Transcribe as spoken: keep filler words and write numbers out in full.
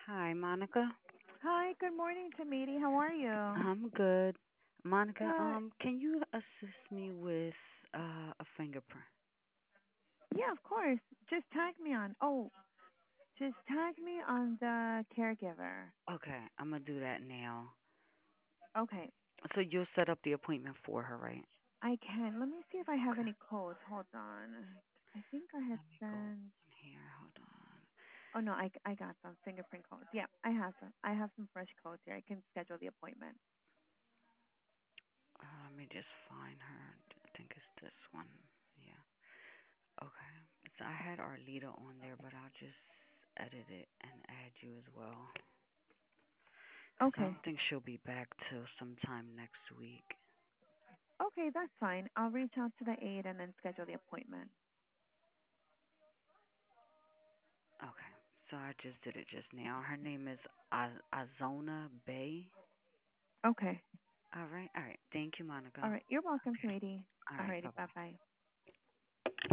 Hi, Monica. Hi, good morning, Tamiti. How are you? I'm good. Monica, Good. um, can you assist me with uh, a fingerprint? Yeah, of course. Just tag me on. Oh, just tag me on the caregiver. Okay, I'm gonna do that now. Okay, So you'll set up the appointment for her, right? I can. Let me see if I have Okay. any codes. Hold on. I think I had Let me go sent. in here. Hold on. Oh no, I I got some fingerprint codes. Yeah, I have some. I have some fresh codes here. I can schedule the appointment. Uh, let me just find her. I think it's this one. Yeah. Okay. So I had Arlita on there, but I'll just edit it and add you as well. Cause I Okay. don't think she'll be back till sometime next week. Okay, that's fine. I'll reach out to the aide and then schedule the appointment. Okay. So I just did it just now. Her name is Az- Azona Bay. Okay. All right. All right. Thank you, Monica. All right. You're welcome, Okay. Tamiti. All right. Alrighty. Bye Bye bye. bye.